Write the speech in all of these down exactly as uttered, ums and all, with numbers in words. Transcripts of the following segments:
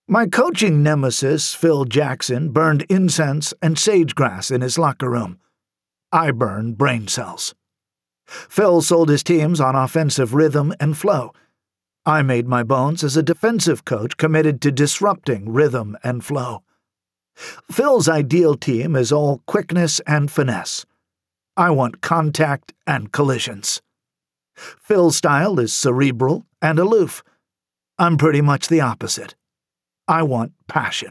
My coaching nemesis, Phil Jackson, burned incense and sagegrass in his locker room. I burn brain cells. Phil sold his teams on offensive rhythm and flow. I made my bones as a defensive coach committed to disrupting rhythm and flow. Phil's ideal team is all quickness and finesse. I want contact and collisions. Phil's style is cerebral and aloof. I'm pretty much the opposite. I want passion.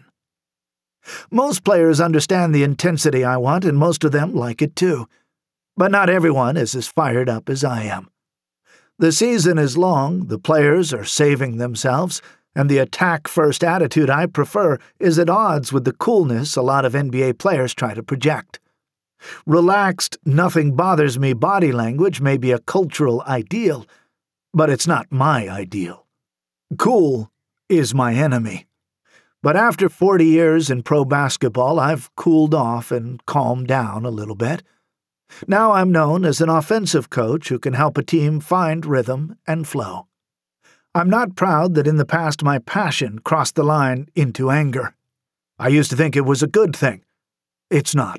Most players understand the intensity I want, and most of them like it too. But not everyone is as fired up as I am. The season is long, the players are saving themselves, and the attack-first attitude I prefer is at odds with the coolness a lot of N B A players try to project. Relaxed, nothing-bothers-me body language may be a cultural ideal, but it's not my ideal. Cool is my enemy. But after forty years in pro basketball, I've cooled off and calmed down a little bit. Now I'm known as an offensive coach who can help a team find rhythm and flow. I'm not proud that in the past my passion crossed the line into anger. I used to think it was a good thing. It's not.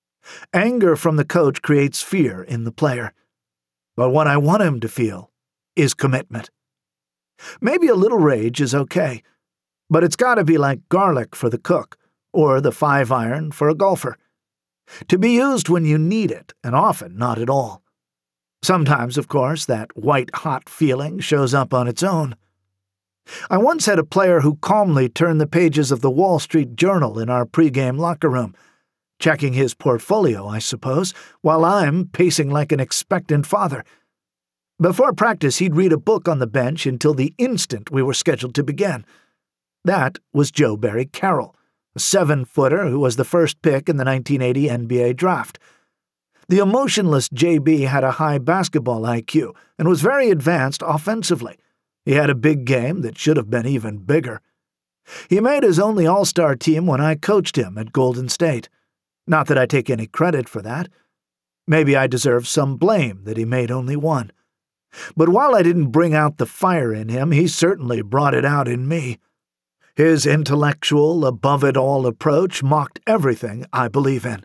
Anger from the coach creates fear in the player. But what I want him to feel is commitment. Maybe a little rage is okay, but it's got to be like garlic for the cook or the five-iron for a golfer. To be used when you need it, and often not at all. Sometimes, of course, that white-hot feeling shows up on its own. I once had a player who calmly turned the pages of the Wall Street Journal in our pregame locker room, checking his portfolio, I suppose, while I'm pacing like an expectant father. Before practice, he'd read a book on the bench until the instant we were scheduled to begin. That was Joe Barry Carroll, a seven-footer who was the first pick in the nineteen eighty N B A draft. The emotionless J B had a high basketball I Q and was very advanced offensively. He had a big game that should have been even bigger. He made his only All-Star team when I coached him at Golden State. Not that I take any credit for that. Maybe I deserve some blame that he made only one. But while I didn't bring out the fire in him, he certainly brought it out in me. His intellectual, above-it-all approach mocked everything I believe in.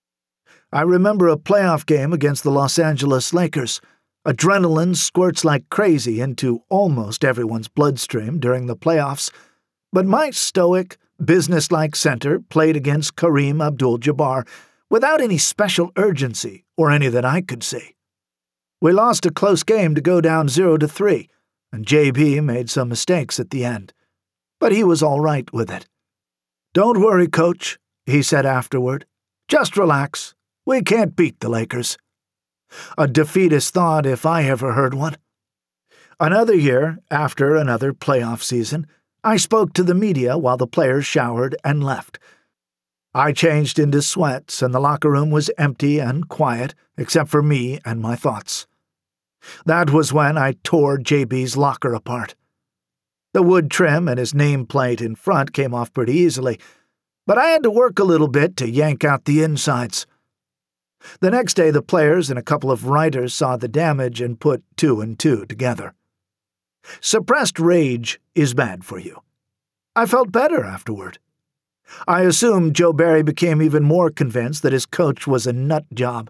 I remember a playoff game against the Los Angeles Lakers. Adrenaline squirts like crazy into almost everyone's bloodstream during the playoffs, but my stoic, businesslike center played against Kareem Abdul-Jabbar without any special urgency or any that I could see. We lost a close game to go down zero to three, and J B made some mistakes at the end. But he was all right with it. "Don't worry, Coach," he said afterward. "Just relax. We can't beat the Lakers." A defeatist thought if I ever heard one. Another year, after another playoff season, I spoke to the media while the players showered and left. I changed into sweats, and the locker room was empty and quiet, except for me and my thoughts. That was when I tore J B's locker apart. The wood trim and his nameplate in front came off pretty easily, but I had to work a little bit to yank out the insides. The next day, the players and a couple of writers saw the damage and put two and two together. Suppressed rage is bad for you. I felt better afterward. I assume Joe Barry became even more convinced that his coach was a nut job.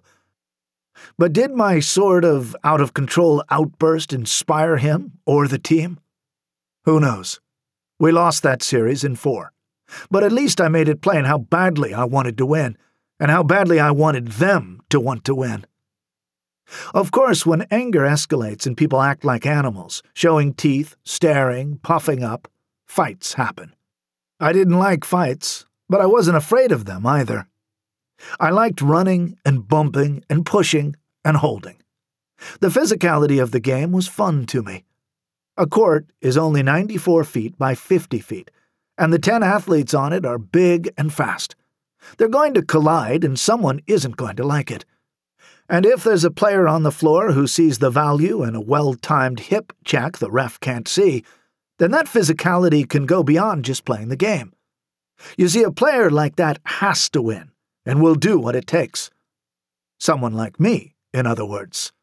But did my sort of out-of-control outburst inspire him or the team? Who knows? We lost that series in four. But at least I made it plain how badly I wanted to win, and how badly I wanted them to want to win. Of course, when anger escalates and people act like animals, showing teeth, staring, puffing up, fights happen. I didn't like fights, but I wasn't afraid of them either. I liked running and bumping and pushing and holding. The physicality of the game was fun to me. A court is only ninety-four feet by fifty feet, and the ten athletes on it are big and fast. They're going to collide, and someone isn't going to like it. And if there's a player on the floor who sees the value in a well-timed hip check the ref can't see, then that physicality can go beyond just playing the game. You see, a player like that has to win, and will do what it takes. Someone like me, in other words.